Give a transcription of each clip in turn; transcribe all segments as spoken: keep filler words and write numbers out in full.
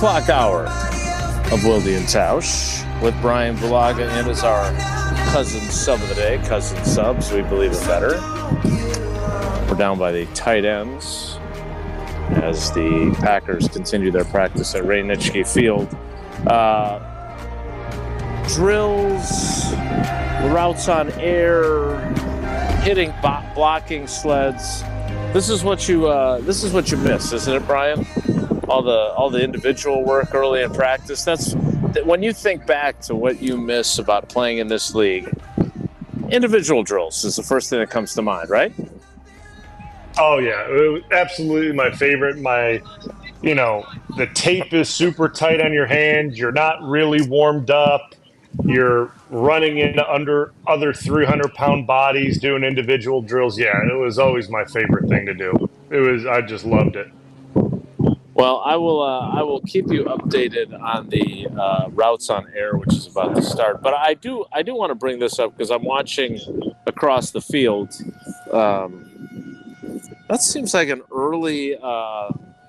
o'clock hour of Wilde and Tausch with Brian Bulaga in as our cousin sub of the day. Cousin subs, we believe it better. We're down by the tight ends as the Packers continue their practice at Ray Nitschke Field. Uh, drills, routes on air, hitting bo- blocking sleds. This is what you uh, this is what you miss, isn't it, Brian? All the all the individual work early in practice. That's when you think back to what you miss about playing in this league. Individual drills is the first thing that comes to mind, right? Oh yeah, it was absolutely my favorite. My, you know, the tape is super tight on your hands. You're not really warmed up. You're running into under other three hundred pound bodies doing individual drills. Yeah, it was always my favorite thing to do. It was, I just loved it. Well, I will. Uh, I will keep you updated on the uh, routes on air, which is about to start. But I do. I do want to bring this up because I'm watching across the field. Um, that seems like an early uh,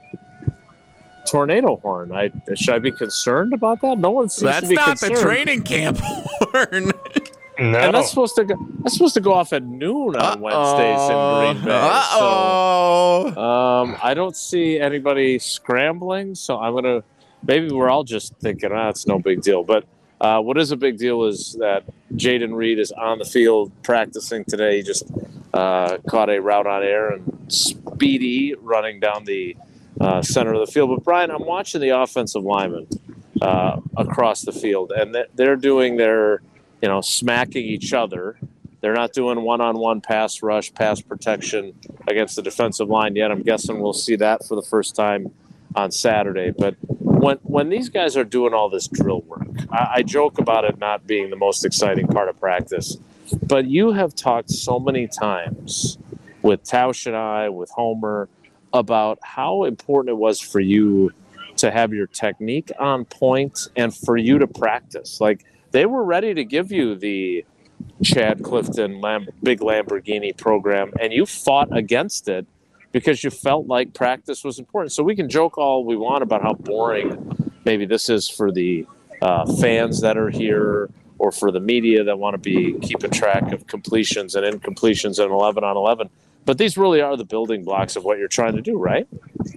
tornado horn. I should I be concerned about that? No one seems That's to be not concerned. the training camp horn. No. And that's supposed to go. That's supposed to go off at noon on Uh-oh. Wednesdays in Green Bay. Uh-oh. So um, I don't see anybody scrambling. So I'm gonna. Maybe we're all just thinking, ah, it's no big deal. But uh, what is a big deal is that Jayden Reed is on the field practicing today. He just uh, caught a route on air and speedy running down the uh, center of the field. But Brian, I'm watching the offensive linemen uh, across the field, and they're doing their. You know, smacking each other. They're not doing one-on-one pass rush, pass protection against the defensive line yet. I'm guessing we'll see that for the first time on Saturday. But when when these guys are doing all this drill work, I, I joke about it not being the most exciting part of practice. But you have talked so many times with Tausch and I, with Homer, about how important it was for you to have your technique on point and for you to practice. Like, they were ready to give you the Chad Clifton Lam- big Lamborghini program, and you fought against it because you felt like practice was important. So we can joke all we want about how boring maybe this is for the uh, fans that are here or for the media that want to be keeping track of completions and incompletions in eleven on eleven. But these really are the building blocks of what you're trying to do, right?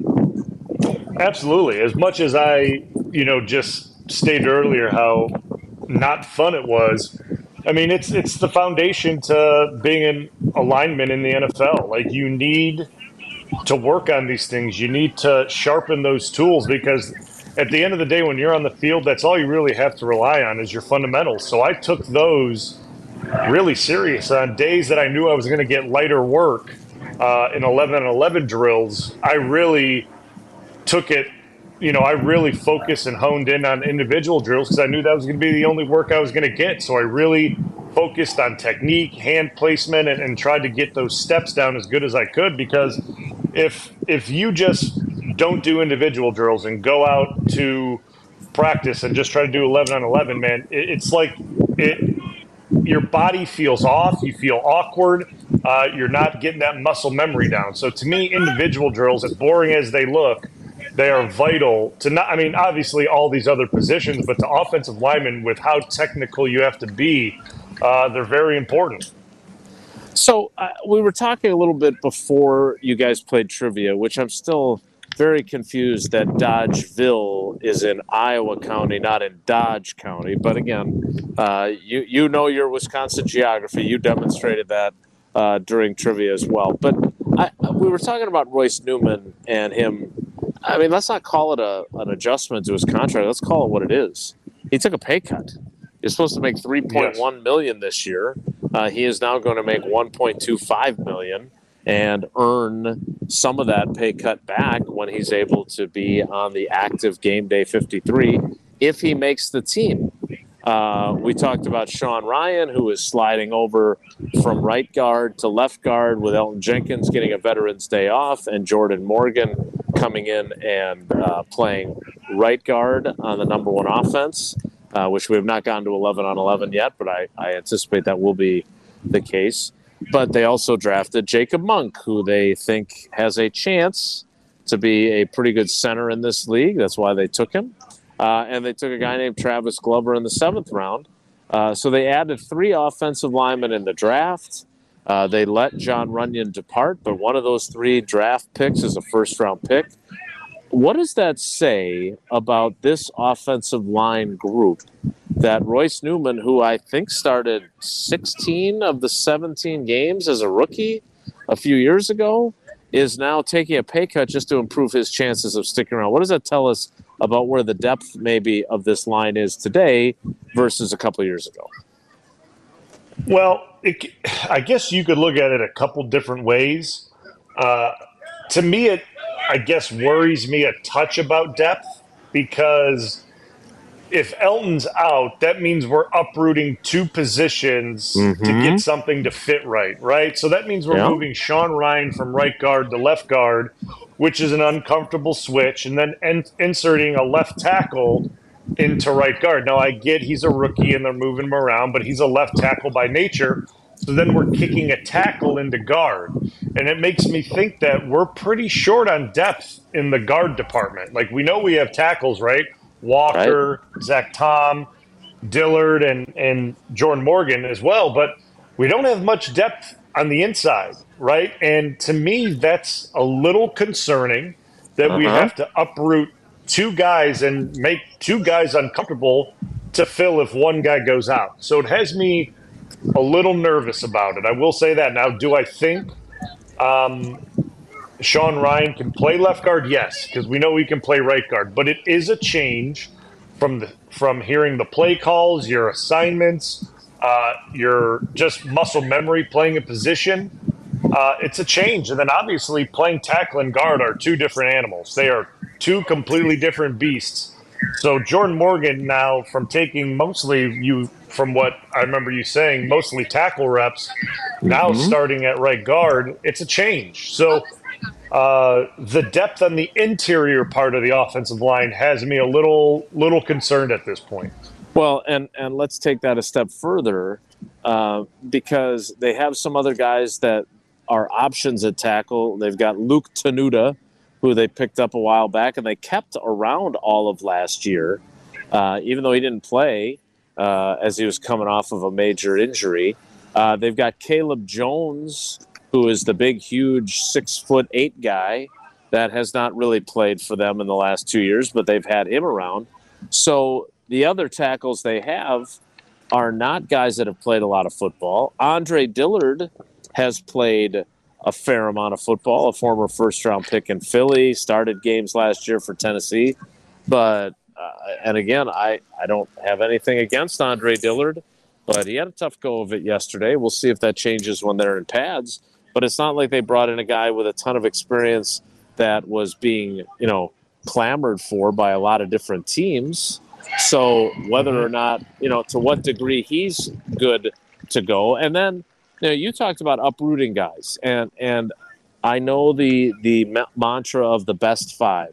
Absolutely. As much as I, you know, just stated earlier how not fun it was. I mean, it's it's the foundation to being an a lineman in the N F L. Like, you need to work on these things. You need to sharpen those tools because at the end of the day, when you're on the field, that's all you really have to rely on is your fundamentals. So I took those really serious on days that I knew I was going to get lighter work uh, in eleven on eleven drills. I really took it. You know, I really focused and honed in on individual drills because I knew that was going to be the only work I was going to get. So I really focused on technique, hand placement, and, and tried to get those steps down as good as I could. Because if if you just don't do individual drills and go out to practice and just try to do eleven on eleven, man, it, it's like it. Your body feels off. You feel awkward. Uh, you're not getting that muscle memory down. So to me, individual drills, as boring as they look, they are vital to not, I mean, obviously all these other positions, but to offensive linemen with how technical you have to be, uh, they're very important. So uh, we were talking a little bit before you guys played trivia, which I'm still very confused that Dodgeville is in Iowa County, not in Dodge County. But again, uh, you, you know your Wisconsin geography. You demonstrated that uh, during trivia as well. But I, we were talking about Royce Newman and him. I mean, let's not call it a, an adjustment to his contract. Let's call it what it is. He took a pay cut. He's supposed to make three point one yes. million this year. Uh, he is now going to make one point two five million and earn some of that pay cut back when he's able to be on the active game day fifty-three if he makes the team. Uh, we talked about Sean Ryan, who is sliding over from right guard to left guard with Elton Jenkins getting a Veterans Day off and Jordan Morgan coming in and uh, playing right guard on the number one offense, uh, which we have not gotten to eleven on eleven yet, but I, I anticipate that will be the case. But they also drafted Jacob Monk, who they think has a chance to be a pretty good center in this league. That's why they took him. Uh, and they took a guy named Travis Glover in the seventh round. Uh, so they added three offensive linemen in the draft. Uh, they let John Runyon depart, but one of those three draft picks is a first-round pick. What does that say about this offensive line group that Royce Newman, who I think started sixteen of the seventeen games as a rookie a few years ago, is now taking a pay cut just to improve his chances of sticking around? What does that tell us about where the depth maybe of this line is today versus a couple of years ago? Well, it, I guess you could look at it a couple different ways. Uh, to me, it, I guess, worries me a touch about depth because if Elton's out, that means we're uprooting two positions mm-hmm. to get something to fit right, right? So that means we're yeah. moving Sean Ryan from right guard to left guard, which is an uncomfortable switch, and then in- inserting a left tackle into right guard. Now, I get he's a rookie and they're moving him around, but he's a left tackle by nature. So then we're kicking a tackle into guard. And it makes me think that we're pretty short on depth in the guard department. Like, we know we have tackles, right? Walker, right. Zach Tom, Dillard, and, and Jordan Morgan as well. But we don't have much depth on the inside, right? And to me, that's a little concerning that uh-huh. we have to uproot two guys and make two guys uncomfortable to fill if one guy goes out. So it has me a little nervous about it. I will say that. Now, do I think um, Sean Ryan can play left guard? Yes, because we know he can play right guard. But it is a change from the from hearing the play calls, your assignments, uh, your just muscle memory playing a position. Uh, it's a change. And then obviously playing tackle and guard are two different animals. They are two completely different beasts. So Jordan Morgan now, from taking mostly you from what I remember you saying, mostly tackle reps, now mm-hmm. starting at right guard, it's a change. So uh, the depth on the interior part of the offensive line has me a little little concerned at this point. Well, and, and let's take that a step further uh, because they have some other guys that are options at tackle. They've got Luke Tenuta, who they picked up a while back, and they kept around all of last year, uh, even though he didn't play uh, as he was coming off of a major injury. Uh, they've got Caleb Jones, who is the big, huge six foot eight guy that has not really played for them in the last two years, but they've had him around. So the other tackles they have are not guys that have played a lot of football. Andre Dillard has played a fair amount of football, a former first-round pick in Philly, started games last year for Tennessee. But, uh, and again, I, I don't have anything against Andre Dillard, but he had a tough go of it yesterday. We'll see if that changes when they're in pads. But it's not like they brought in a guy with a ton of experience that was being, you know, clamored for by a lot of different teams. So whether or not, you know, to what degree he's good to go. And then, you know, you talked about uprooting guys, and and I know the the ma- mantra of the best five,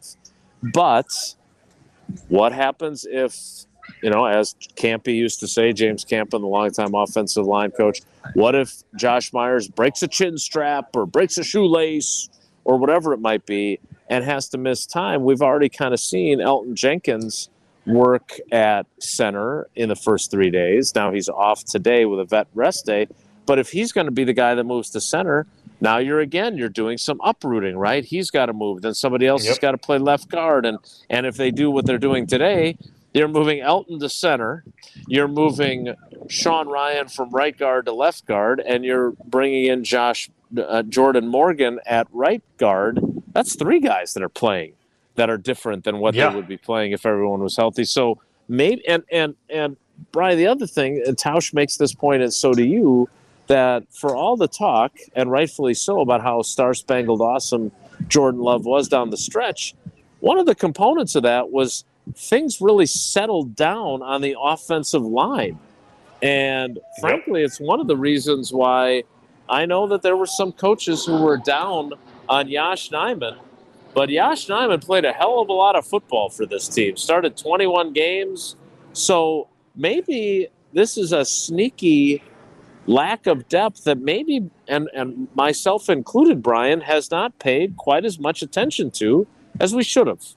but what happens if, you know, as Campy used to say, James Campen, the longtime offensive line coach, what if Josh Myers breaks a chin strap or breaks a shoelace or whatever it might be and has to miss time? We've already kind of seen Elton Jenkins work at center in the first three days. Now he's off today with a vet rest day. But if he's going to be the guy that moves to center, now you're again, you're doing some uprooting, right? He's got to move. Then somebody else yep. has got to play left guard. And, and if they do what they're doing today, you're moving Elton to center. You're moving Sean Ryan from right guard to left guard. And you're bringing in Josh uh, Jordan Morgan at right guard. That's three guys that are playing that are different than what yeah. they would be playing if everyone was healthy. So maybe, and, and, and Brian, the other thing, and Tausch makes this point, and so do you, that for all the talk, and rightfully so, about how star-spangled awesome Jordan Love was down the stretch, one of the components of that was things really settled down on the offensive line. And frankly, it's one of the reasons why I know that there were some coaches who were down on Yosh Nijman, but Yosh Nijman played a hell of a lot of football for this team, started twenty-one games. So maybe this is a sneaky lack of depth that maybe, and, and myself included, Brian, has not paid quite as much attention to as we should have.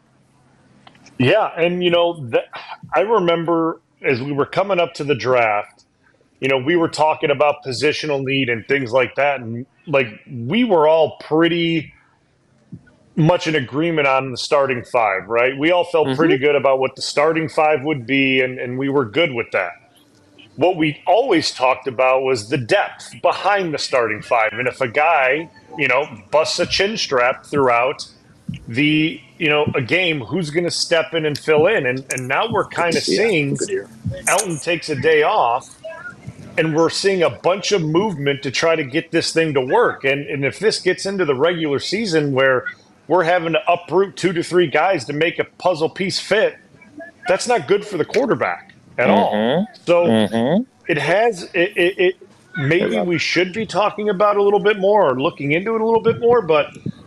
Yeah, and you know, that, I remember as we were coming up to the draft, you know, we were talking about positional need and things like that, and like we were all pretty much in agreement on the starting five, right? We all felt Mm-hmm. pretty good about what the starting five would be, and, and we were good with that. What we always talked about was the depth behind the starting five, and if a guy, you know, busts a chin strap throughout the, you know, a game, who's going to step in and fill in? And and now we're kind of seeing Elton takes a day off, and we're seeing a bunch of movement to try to get this thing to work. And and if this gets into the regular season where we're having to uproot two to three guys to make a puzzle piece fit, that's not good for the quarterback at Mm-hmm. all. So Mm-hmm. it has it, it, it maybe we should be talking about it a little bit more or looking into it a little bit more, but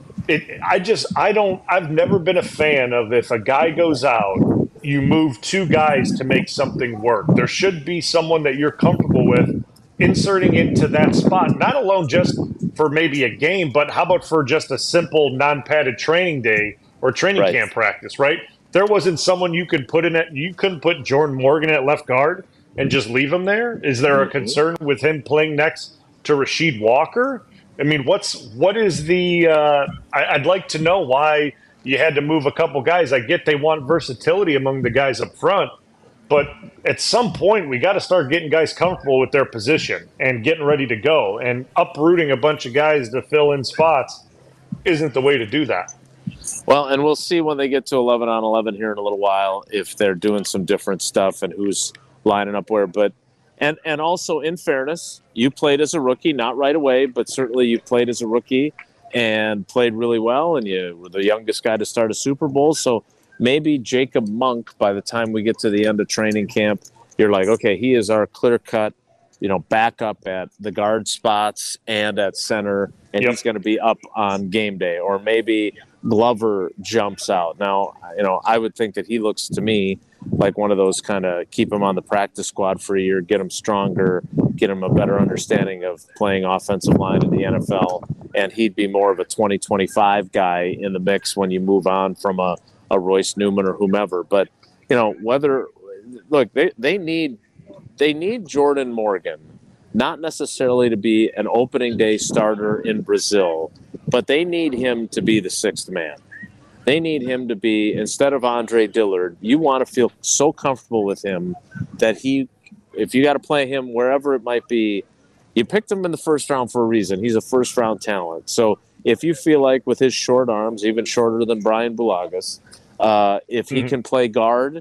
it I just I don't I've never been a fan of if a guy goes out, you move two guys to make something work. There should be someone that you're comfortable with inserting into that spot, not alone just for maybe a game, but how about for just a simple non-padded training day or training Right. camp practice, right? There wasn't someone you could put in it. You couldn't put Jordan Morgan at left guard and just leave him there. Is there a concern with him playing next to Rasheed Walker? I mean, what's what is the? Uh, I, I'd like to know why you had to move a couple guys. I get they want versatility among the guys up front, but at some point we got to start getting guys comfortable with their position and getting ready to go. And uprooting a bunch of guys to fill in spots isn't the way to do that. Well, and we'll see when they get to eleven on eleven here in a little while if they're doing some different stuff and who's lining up where. But and and also, in fairness, you played as a rookie, not right away, but certainly you played as a rookie and played really well, and you were the youngest guy to start a Super Bowl. So maybe Jacob Monk, by the time we get to the end of training camp, you're like, okay, he is our clear-cut, you know, backup at the guard spots and at center, and Yep. he's going to be up on game day. Or maybe Glover jumps out. Now, you know, I would think that he looks to me like one of those kind of keep him on the practice squad for a year, get him stronger, get him a better understanding of playing offensive line in the N F L, and he'd be more of a twenty twenty-five guy in the mix when you move on from a, a Royce Newman or whomever. But, you know, whether look, they, they need they need Jordan Morgan, not necessarily to be an opening day starter in Brazil, but they need him to be the sixth man. They need him to be, instead of Andre Dillard, you want to feel so comfortable with him that he, if you got to play him wherever it might be, you picked him in the first round for a reason. He's a first round talent. So if you feel like with his short arms, even shorter than Brian Bulagas, uh, if he Mhm. can play guard,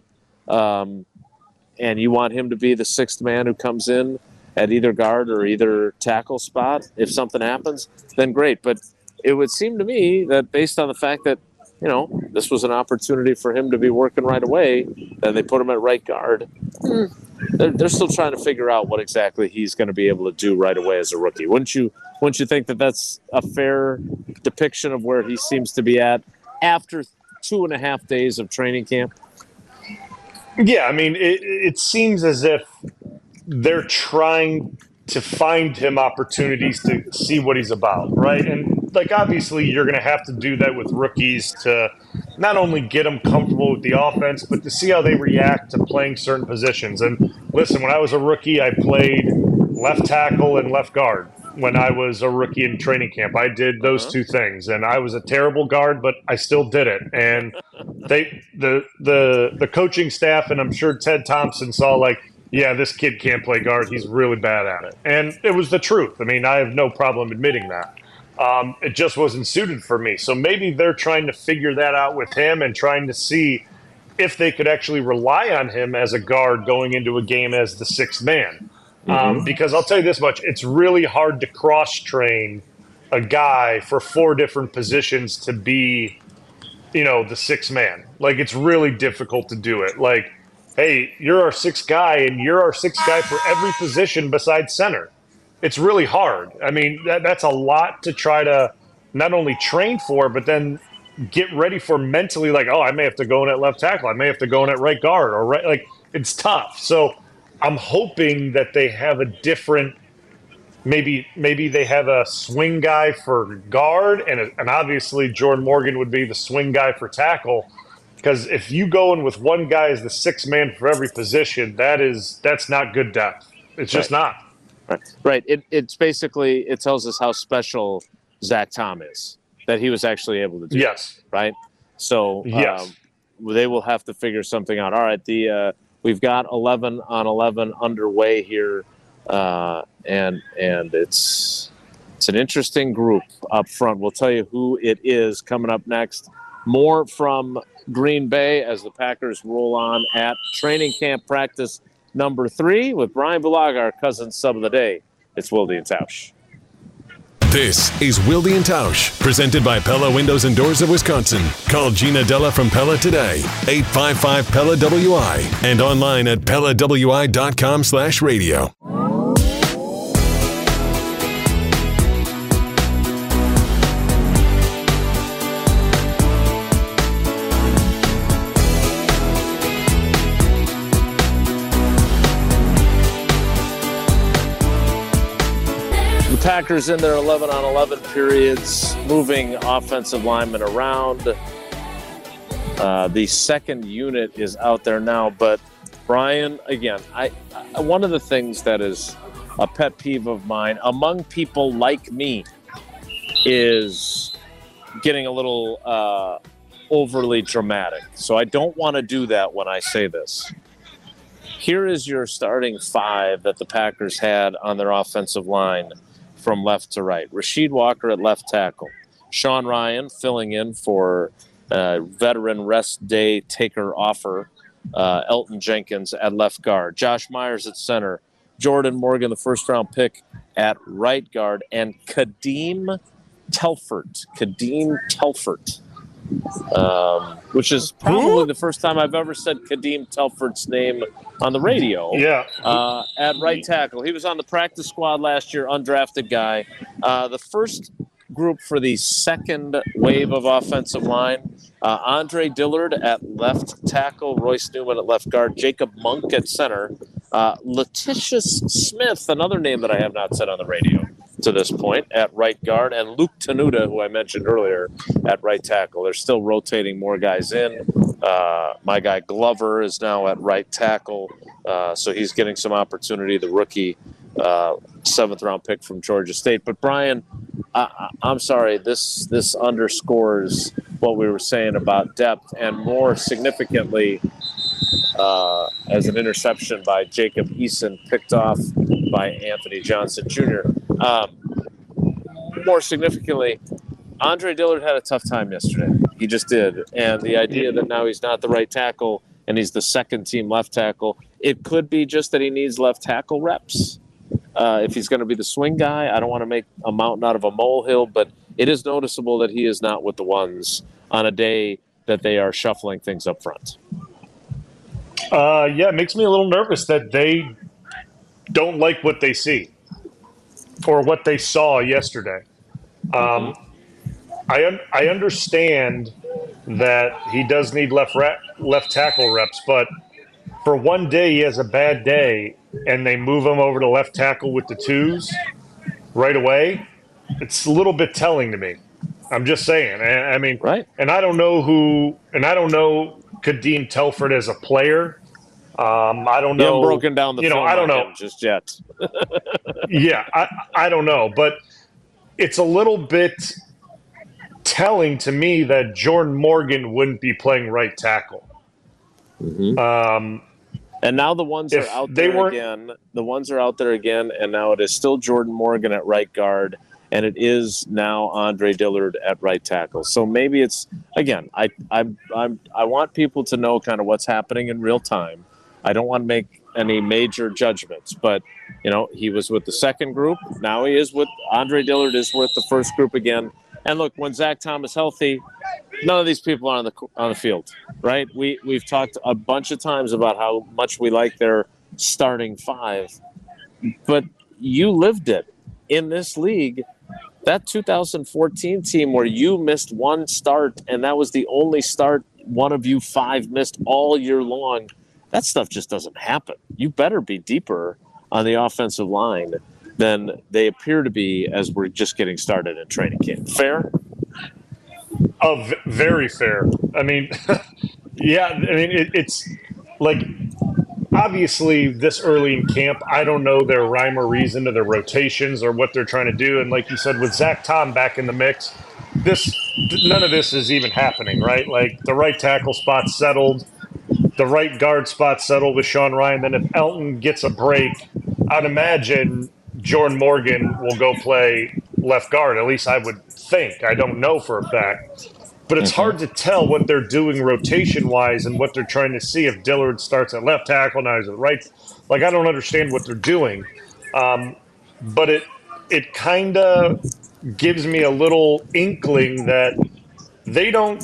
um, and you want him to be the sixth man who comes in at either guard or either tackle spot, if something happens, then great. But it would seem to me that based on the fact that, you know, this was an opportunity for him to be working right away, then they put him at right guard. Hmm. They're, they're still trying to figure out what exactly he's going to be able to do right away as a rookie. Wouldn't you? Wouldn't you think that that's a fair depiction of where he seems to be at after two and a half days of training camp? Yeah, I mean, it, it seems as if they're trying to find him opportunities to see what he's about, right? And like, obviously, you're going to have to do that with rookies to not only get them comfortable with the offense, but to see how they react to playing certain positions. And listen, when I was a rookie, I played left tackle and left guard. When I was a rookie in training camp, I did those Uh-huh. two things, and I was a terrible guard, but I still did it. And they, the the the coaching staff, and I'm sure Ted Thompson saw like, yeah, this kid can't play guard. He's really bad at it, and it was the truth. I mean, I have no problem admitting that. Um, it just wasn't suited for me. So maybe they're trying to figure that out with him and trying to see if they could actually rely on him as a guard going into a game as the sixth man. Um, because I'll tell you this much, it's really hard to cross-train a guy for four different positions to be, you know, the sixth man. Like, it's really difficult to do it. Like, hey, you're our sixth guy, and you're our sixth guy for every position besides center. It's really hard. I mean, that, that's a lot to try to not only train for, but then get ready for mentally. Like, oh, I may have to go in at left tackle. I may have to go in at right guard, or right. Like, it's tough. So I'm hoping that they have a different maybe maybe they have a swing guy for guard, and and obviously Jordan Morgan would be the swing guy for tackle. Because if you go in with one guy as the sixth man for every position, that is that's not good depth. It's just Right. not. Right. Right. It, it's basically, it tells us how special Zach Tom is, that he was actually able to do. Yes. That, right. So Yes. um, they will have to figure something out. All right. The uh, we've got eleven on eleven underway here, uh, and and it's it's an interesting group up front. We'll tell you who it is coming up next. More from Green Bay as the Packers roll on at training camp practice number three with Brian Bulaga, our cousin sub of the day. It's Wilde and Tausch. This is Wilde and Tausch, presented by Pella Windows and Doors of Wisconsin. Call Gina Della from Pella today, eight five five P E L L A W I, and online at Pella W I dot com slash radio. Packers in their eleven on eleven periods, moving offensive linemen around. Uh, the second unit is out there now, but Brian, again, I, I one of the things that is a pet peeve of mine among people like me is getting a little uh, overly dramatic. So I don't want to do that when I say this. Here is your starting five that the Packers had on their offensive line from left to right. Rasheed Walker at left tackle. Sean Ryan filling in for uh, veteran rest day taker offer. Uh, Elton Jenkins at left guard. Josh Myers at center. Jordan Morgan, the first round pick, at right guard. And Kadeem Telfort. Kadeem Telfort. Um, which is probably the first time I've ever said Kadeem Telfort's name on the radio. Yeah. Uh, at right tackle. He was on the practice squad last year, undrafted guy. Uh, the first group for the second wave of offensive line, uh, Andre Dillard at left tackle, Royce Newman at left guard, Jacob Monk at center, uh, Letitia Smith, another name that I have not said on the radio to this point, at right guard, and Luke Tenuta, who I mentioned earlier, at right tackle. They're still rotating more guys in. Uh, my guy Glover is now at right tackle, uh, so he's getting some opportunity, the rookie uh, seventh round pick from Georgia State. But Brian, I, I'm sorry, this this underscores what we were saying about depth, and more significantly, uh, as an interception by Jacob Eason, picked off by Anthony Johnson Junior Um, more significantly, Andre Dillard had a tough time yesterday. He just did. And the idea that now he's not the right tackle and he's the second team left tackle, it could be just that he needs left tackle reps. Uh, if he's going to be the swing guy, I don't want to make a mountain out of a molehill, but it is noticeable that he is not with the ones on a day that they are shuffling things up front. Uh, yeah, it makes me a little nervous that they don't like what they see or what they saw yesterday. Um, I un- I understand that he does need left ra- left tackle reps, but for one day he has a bad day and they move him over to left tackle with the twos right away. It's a little bit telling to me. I'm just saying. I, I mean, Right. And I don't know who, and I don't know Kadeem Telfort as a player. Um, I don't You haven't know. broken down the you know, film I don't on know. him just yet. Yeah, I, I don't know, but it's a little bit telling to me that Jordan Morgan wouldn't be playing right tackle. Um, And now the ones If are out they there weren't- again. The ones are out there again, and now it is still Jordan Morgan at right guard, and it is now Andre Dillard at right tackle. So maybe it's again. I I I'm I want people to know kind of what's happening in real time. I don't want to make any major judgments, but you know he was with the second group. Now he is with Andre Dillard is with the first group again. And look, when Zach Tom is healthy, none of these people are on the on the field, right? We we've talked a bunch of times about how much we like their starting five, but you lived it in this league. That two thousand fourteen team where you missed one start and that was the only start one of you five missed all year long. That stuff just doesn't happen. You better be deeper on the offensive line than they appear to be as we're just getting started in training camp. Fair? Oh, v- very fair. I mean, yeah, I mean, it, it's like, obviously this early in camp, I don't know their rhyme or reason to their rotations or what they're trying to do. And like you said, with Zach Tom back in the mix, this none of this is even happening, right? Like the right tackle spot settled, the right guard spot settled with Sean Ryan. Then if Elton gets a break, I'd imagine Jordan Morgan will go play left guard. At least I would think. I don't know for a fact. But it's hard to tell what they're doing rotation-wise and what they're trying to see. If Dillard starts at left tackle, now he's at right. Like, I don't understand what they're doing. Um, but it it kind of gives me a little inkling that they don't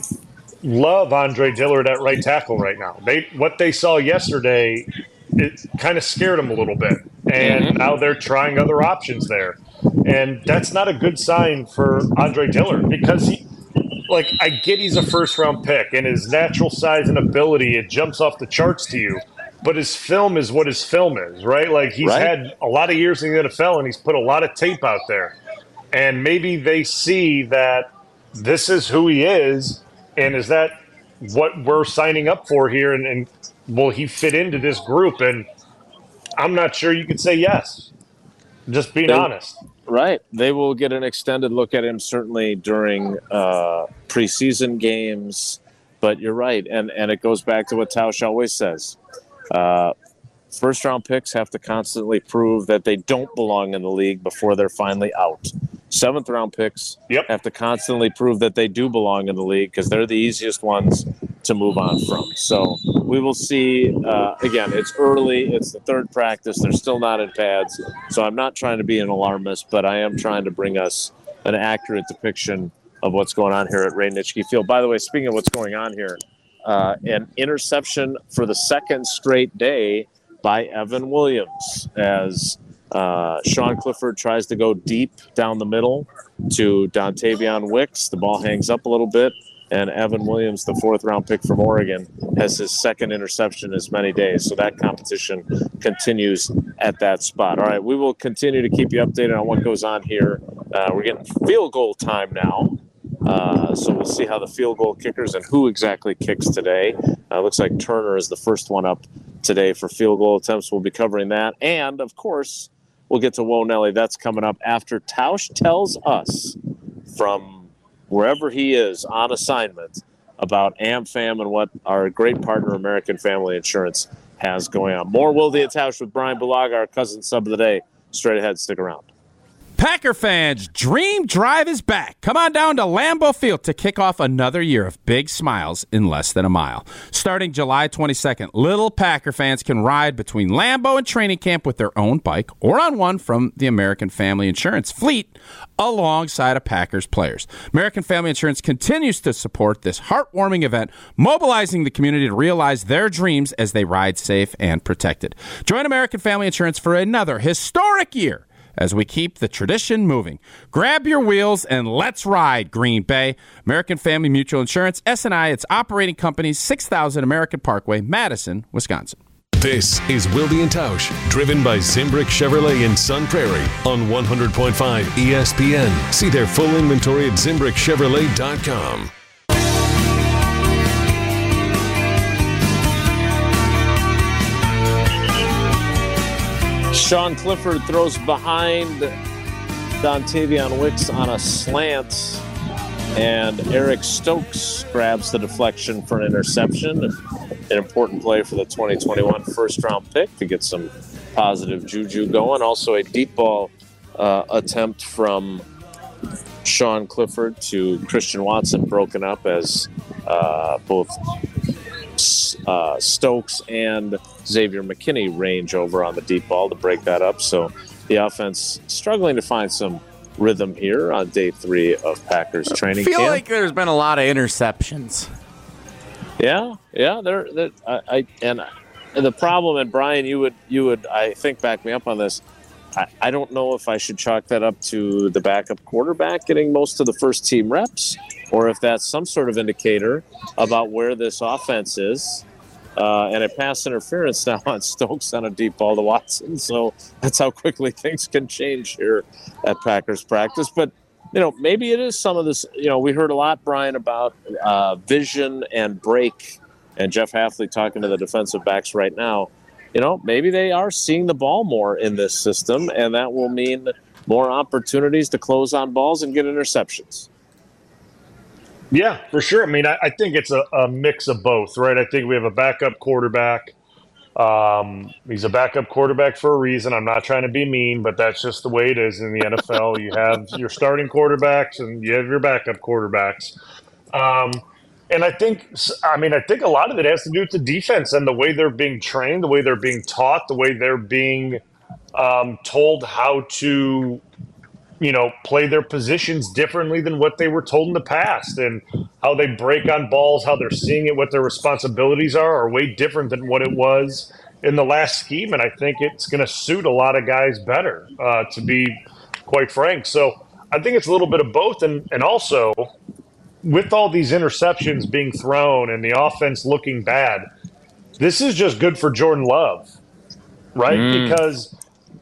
love Andre Dillard at right tackle right now. They What they saw yesterday, it kind of scared them a little bit. And mm-hmm. now they're trying other options there. And that's not a good sign for Andre Dillard because he – like, I get he's a first-round pick, and his natural size and ability, it jumps off the charts to you. But his film is what his film is, right? Like, he's right. had a lot of years in the N F L, and he's put a lot of tape out there. And maybe they see that this is who he is, and is that what we're signing up for here, and, and will he fit into this group? And I'm not sure you could say yes, just being they, honest. Right. They will get an extended look at him certainly during uh, preseason games. But you're right. And, and it goes back to what Tausch always says. Uh, first-round picks have to constantly prove that they don't belong in the league before they're finally out. Seventh-round picks yep. have to constantly prove that they do belong in the league because they're the easiest ones to move on from. So we will see. Uh, again, it's early. It's the third practice. They're still not in pads. So I'm not trying to be an alarmist, but I am trying to bring us an accurate depiction of what's going on here at Ray Nitschke Field. By the way, speaking of what's going on here, uh, an interception for the second straight day by Evan Williams as uh, Sean Clifford tries to go deep down the middle to Dontavion Wicks. The ball hangs up a little bit, and Evan Williams, the fourth-round pick from Oregon, has his second interception in as many days. So that competition continues at that spot. All right, we will continue to keep you updated on what goes on here. Uh, we're getting field goal time now. Uh, so we'll see how the field goal kickers and who exactly kicks today. Uh, looks like Turner is the first one up today for field goal attempts. We'll be covering that. And, of course, we'll get to Whoa Nelly. That's coming up after Tausch tells us from wherever he is on assignment about AmFam and what our great partner, American Family Insurance, has going on. More Wilde and Tausch with Brian Bulaga, our cousin sub of the day. Straight ahead, stick around. Packer fans, Dream Drive is back. Come on down to Lambeau Field to kick off another year of big smiles in less than a mile. Starting July twenty-second, little Packer fans can ride between Lambeau and training camp with their own bike or on one from the American Family Insurance fleet alongside of Packers players. American Family Insurance continues to support this heartwarming event, mobilizing the community to realize their dreams as they ride safe and protected. Join American Family Insurance for another historic year as we keep the tradition moving. Grab your wheels and let's ride, Green Bay. American Family Mutual Insurance, S and I, its operating company, six thousand American Parkway, Madison, Wisconsin. This is Wilde and Tausch, driven by Zimbrick Chevrolet in Sun Prairie on one hundred point five E S P N. See their full inventory at zimbrick chevrolet dot com. Sean Clifford throws behind Dontavion Wicks on a slant, and Eric Stokes grabs the deflection for an interception. An important play for the twenty twenty-one first-round pick to get some positive juju going. Also a deep ball uh, attempt from Sean Clifford to Christian Watson, broken up as uh, both Uh, Stokes and Xavier McKinney range over on the deep ball to break that up. So the offense struggling to find some rhythm here on day three of Packers training camp. I feel camp. like there's been a lot of interceptions. Yeah, yeah. There, I, I and, and the problem, and Brian, you would, you would, I think, back me up on this. I, I don't know if I should chalk that up to the backup quarterback getting most of the first team reps, or if that's some sort of indicator about where this offense is uh, and a pass interference now on Stokes on a deep ball to Watson. So that's how quickly things can change here at Packers practice. But, you know, maybe it is some of this. You know, we heard a lot, Brian, about uh, vision and break, and Jeff Hafley talking to the defensive backs right now. You know, maybe they are seeing the ball more in this system, and that will mean more opportunities to close on balls and get interceptions. Yeah, for sure. I mean, I, I think it's a, a mix of both, right? I think we have a backup quarterback. Um, he's a backup quarterback for a reason. I'm not trying to be mean, but that's just the way it is in the N F L. You have your starting quarterbacks and you have your backup quarterbacks. Um, and I think, I mean, I think a lot of it has to do with the defense and the way they're being trained, the way they're being taught, the way they're being um, told how to, you know, play their positions differently than what they were told in the past, and how they break on balls, how they're seeing it, what their responsibilities are, are way different than what it was in the last scheme. And I think it's going to suit a lot of guys better, uh, to be quite frank. So I think it's a little bit of both. And, and also, with all these interceptions being thrown and the offense looking bad, this is just good for Jordan Love, right? Mm. Because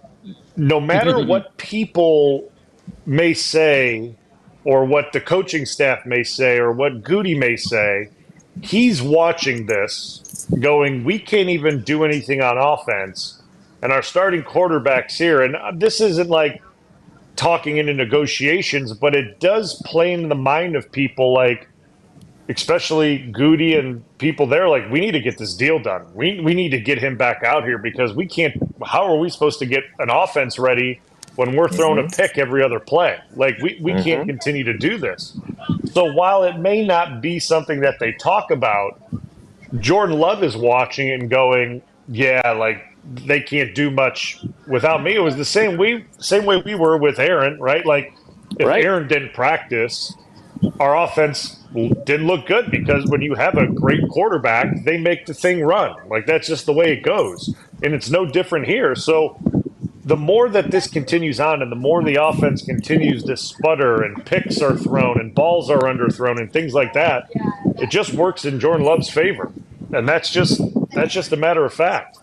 no matter what people may say, or what the coaching staff may say, or what Goody may say, he's watching this going, we can't even do anything on offense, and our starting quarterback's here. And this isn't like talking into negotiations, but it does play in the mind of people, like especially Goody and people there, like, we need to get this deal done. We we need to get him back out here, because we can't, how are we supposed to get an offense ready when we're throwing mm-hmm. a pick every other play? Like, we, we mm-hmm. can't continue to do this. So while it may not be something that they talk about, Jordan Love is watching it and going, yeah, like, they can't do much without me. It was the same way, same way we were with Aaron, right? Like, if right. Aaron didn't practice, our offense didn't look good, because when you have a great quarterback, they make the thing run. Like, that's just the way it goes. And it's no different here. So the more that this continues on, and the more the offense continues to sputter and picks are thrown and balls are underthrown and things like that, it just works in Jordan Love's favor. And that's just that's just a matter of fact.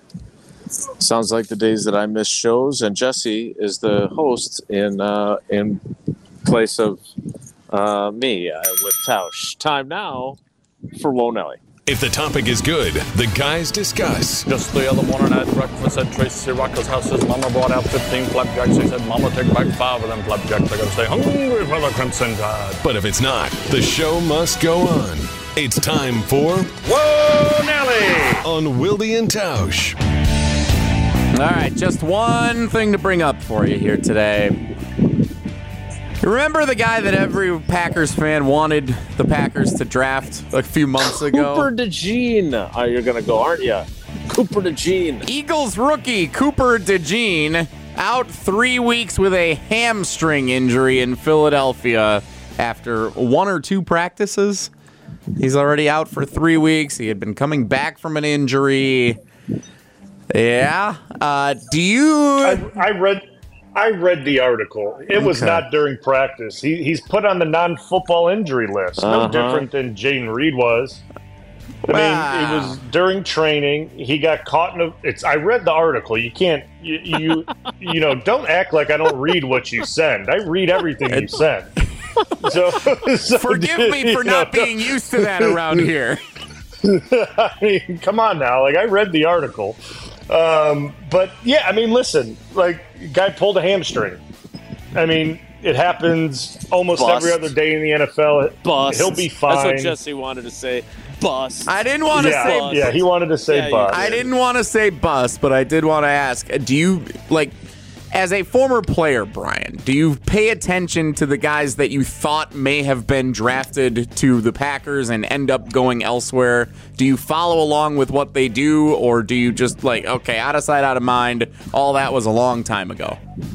Sounds like the days that I miss shows, and Jesse is the host in uh, in place of uh, me uh, with Tausch. Time now for Whoa Nelly. If the topic is good, the guys discuss. Just the other morning at breakfast at Tracy Rocker's house, his mama brought out fifteen flapjacks. He said, Mama, take back five of them flapjacks. I gotta stay hungry for the Crimson Tide. But if it's not, the show must go on. It's time for Whoa Nelly on Wilde and Tausch. All right, just one thing to bring up for you here today. Remember the guy that every Packers fan wanted the Packers to draft a few months ago? Cooper DeJean. Oh, you're going to go, aren't you? Cooper DeJean. Eagles rookie Cooper DeJean out three weeks with a hamstring injury in Philadelphia after one or two practices. He's already out for three weeks. He had been coming back from an injury. Yeah. Uh, do you... I, I read... I read the article. It okay. was not during practice. He, he's put on the non-football injury list. Uh-huh. No different than Jaden Reed was. I wow. mean, it was during training. He got caught in a. It's. I read the article. You can't. You. You, you know. Don't act like I don't read what you send. I read everything you send. So, so forgive me for not know, being used to that around here. I mean, come on now. Like, I read the article. Um, but yeah, I mean, listen, like, guy pulled a hamstring. I mean, it happens almost Bust. every other day in the N F L. Bust. He'll be fine. That's what Jesse wanted to say. Bust. I didn't want to yeah, say bust. Yeah, he wanted to say yeah, bust. I didn't want to say bust, but I did want to ask, do you, like, as a former player, Brian, do you pay attention to the guys that you thought may have been drafted to the Packers and end up going elsewhere? Do you follow along with what they do, or do you just, like, okay, out of sight, out of mind, all that was a long time ago?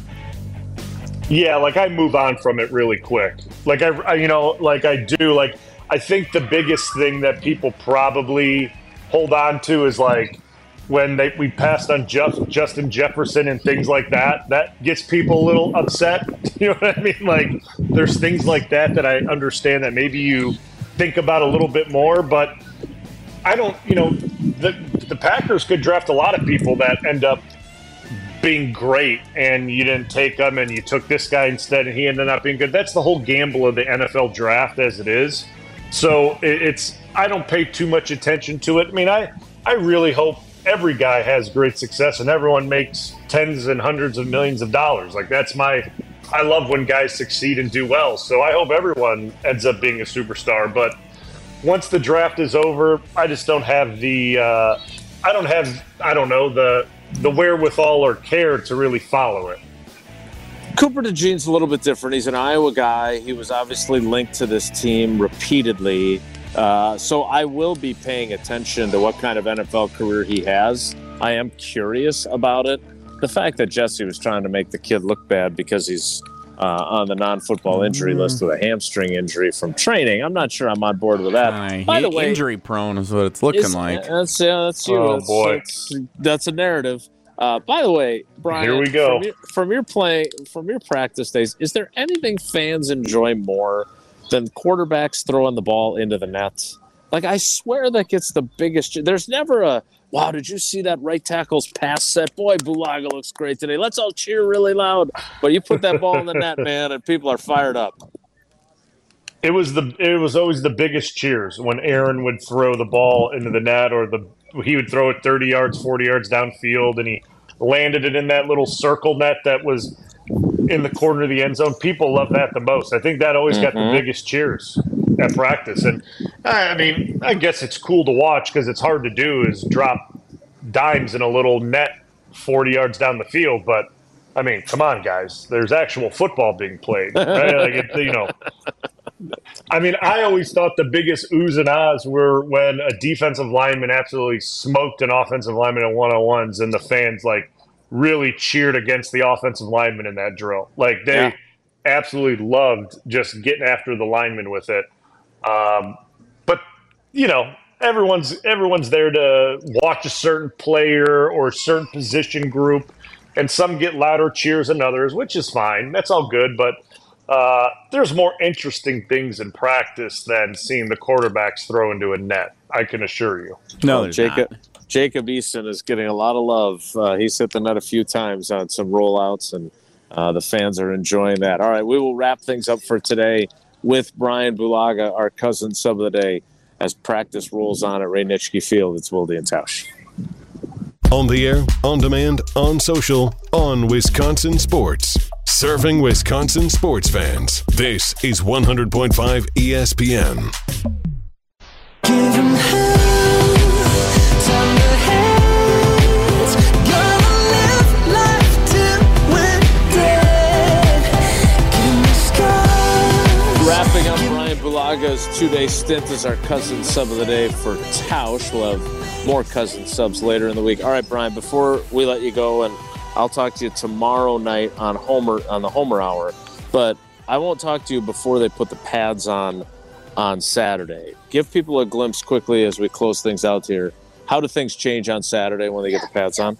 Yeah, like, I move on from it really quick. Like, I, I you know, like I do. Like, I think the biggest thing that people probably hold on to is, like, when they we passed on Jeff, Justin Jefferson and things like that, that gets people a little upset. You know what I mean? Like, there's things like that that I understand that maybe you think about a little bit more, but I don't, you know, the the Packers could draft a lot of people that end up being great, and you didn't take them, and you took this guy instead, and he ended up being good. That's the whole gamble of the N F L draft as it is. So it, it's I don't pay too much attention to it. I mean, I I really hope every guy has great success and everyone makes tens and hundreds of millions of dollars. Like, that's my I love when guys succeed and do well. So I hope everyone ends up being a superstar. But once the draft is over, I just don't have the uh, I don't have I don't know the the wherewithal or care to really follow it. Cooper DeJean's a little bit different. He's an Iowa guy. He was obviously linked to this team repeatedly. Uh, so I will be paying attention to what kind of N F L career he has. I am curious about it. The fact that Jesse was trying to make the kid look bad because he's uh, on the non-football injury mm. list with a hamstring injury from training, I'm not sure I'm on board with that. Uh, By the way, injury prone is what it's looking is, like. That's, yeah, that's you. Oh, that's, boy. That's, that's a narrative. Uh, by the way, Brian, here we go. From your, from your play, from your practice days, is there anything fans enjoy more than quarterbacks throwing the ball into the net? Like, I swear that gets the biggest. There's never a, wow, did you see that right tackle's pass set? Boy, Bulaga looks great today. Let's all cheer really loud. But you put that ball in the net, man, and people are fired up. It was the it was always the biggest cheers when Aaron would throw the ball into the net, or the he would throw it thirty yards, forty yards downfield, and he landed it in that little circle net that was in the corner of the end zone. People love that the most. I think that always mm-hmm. got the biggest cheers at practice. And I mean, I guess it's cool to watch because it's hard to do is drop dimes in a little net forty yards down the field. But I mean, come on, guys, there's actual football being played, right? Like, it, you know, I mean, I always thought the biggest oohs and ahs were when a defensive lineman absolutely smoked an offensive lineman in one-on-ones and the fans, like, really cheered against the offensive lineman in that drill. Like, they yeah. absolutely loved just getting after the lineman with it. Um, but, you know, everyone's everyone's there to watch a certain player or a certain position group, and some get louder cheers than others, which is fine. That's all good, but uh, there's more interesting things in practice than seeing the quarterbacks throw into a net, I can assure you. No, well, Jacob not. Jacob Eason is getting a lot of love. Uh, he's hit the net a few times on some rollouts, and uh, the fans are enjoying that. All right, we will wrap things up for today with Brian Bulaga, our cousin sub of the day, as practice rolls on at Ray Nitschke Field. It's Wilde and Tausch. On the air, on demand, on social, on Wisconsin Sports. Serving Wisconsin sports fans. This is one hundred point five E S P N. Give him hell, time to hate. Gonna live life till we're dead. Give me scars. Wrapping up Brian Bulaga's two-day stint as our cousin sub of the day for Tausch. We'll have more cousin subs later in the week. All right, Brian, before we let you go, and I'll talk to you tomorrow night on Homer on the Homer Hour, but I won't talk to you before they put the pads on on Saturday. Give people a glimpse quickly as we close things out here. How do things change on Saturday when they get the pads on?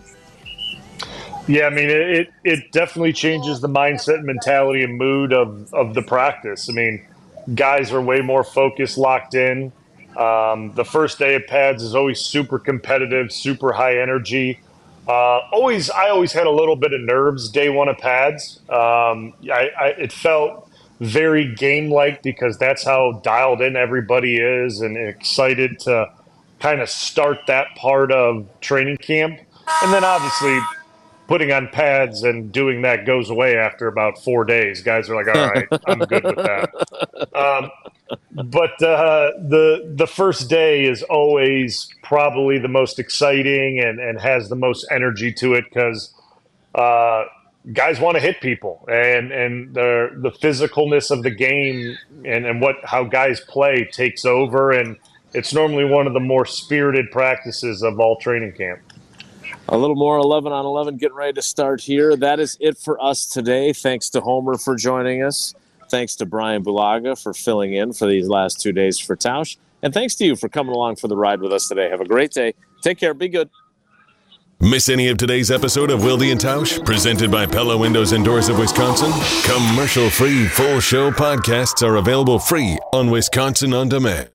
Yeah, I mean, it it definitely changes the mindset, mentality, and mood of, of the practice. I mean, guys are way more focused, locked in. Um, the first day of pads is always super competitive, super high energy. Uh, always, I always had a little bit of nerves day one of pads. Um, I, I, it felt very game-like because that's how dialed in everybody is and excited to kind of start that part of training camp. And then obviously putting on pads and doing that goes away after about four days. Guys are like, all right, I'm good with that. Um, but uh, the the first day is always probably the most exciting and, and has the most energy to it because uh, guys want to hit people, and, and the the physicalness of the game and, and what how guys play takes over, and it's normally one of the more spirited practices of all training camp. A little more eleven on eleven getting ready to start here. That is it for us today. Thanks to Homer for joining us. Thanks to Brian Bulaga for filling in for these last two days for Tausch. And thanks to you for coming along for the ride with us today. Have a great day. Take care. Be good. Miss any of today's episode of Wilde and Tausch, presented by Pella Windows and Doors of Wisconsin? Commercial-free full show podcasts are available free on Wisconsin On Demand.